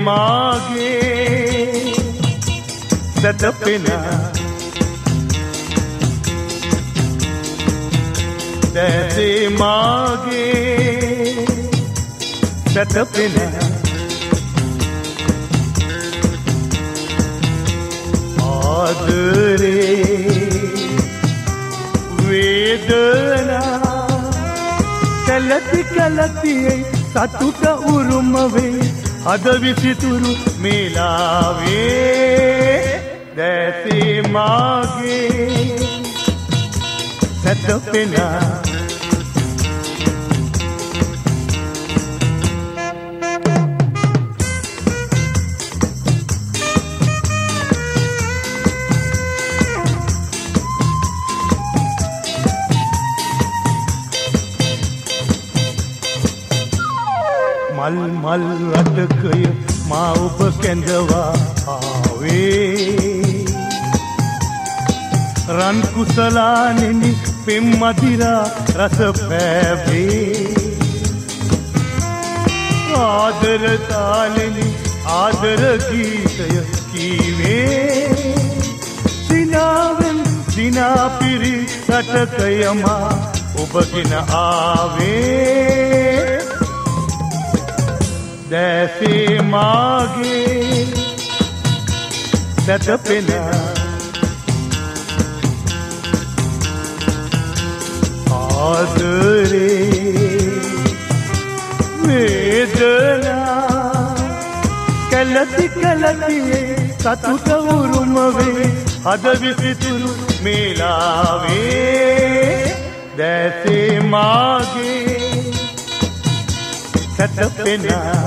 මාගේ සැතපෙන දැසේ මාගේ සැතපෙන ආදරේ වේදනා කැලති කැලතියේ සතුට උරුම වේ අද විසිතුරු මේලාවේ දැසේ මාගේ සැතපෙන මල් මල් රටකය මා ඔබ කැඳවා ආවේ රන් කුසලානෙනි පෙම් මදිරා රස පෑවේ ආදර තාලෙනි ආදර ගීතය කීවේ සිනාවෙන් සිනා පිරි රටකය මා ඔබගෙන ආවේ දැසේ මාගේ සැතපෙන ආදරේ වේදනා කැලති කැලතියේ සතුට උරුම වේ අද විසිතුරු මේලාවේ දැසේ මාගේ සැතපෙන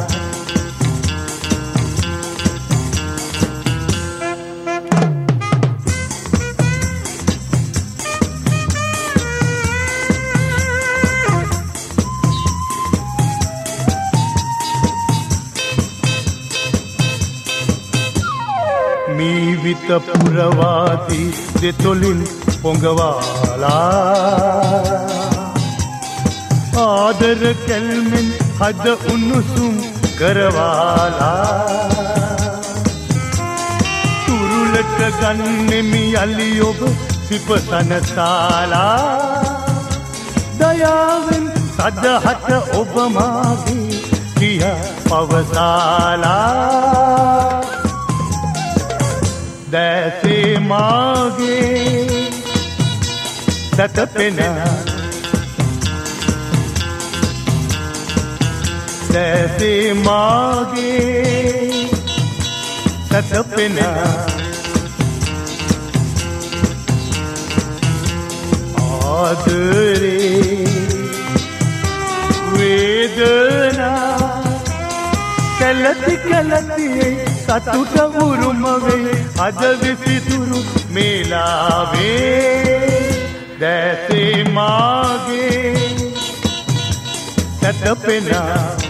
මීවිත පුරවාදී දෙතොලින් පොඟවාලා ආදර කැල්මෙන් හද උණුසුම් කරවාලා තුරුලට ගන්නෙමි යලි ඔබ සිපසනසාලා දයාවෙන් සදහට ඔබ මාගේ කියා පවසාලා දැසේ මාගේ සැතපෙන දැසේ මාගේ සැතපෙන ආදරේ වේදනා කැලති කැලතියේ සතුට උරුම වේ අද විසිතුරු මේලාවේ දැසේ මාගේ සැතපෙන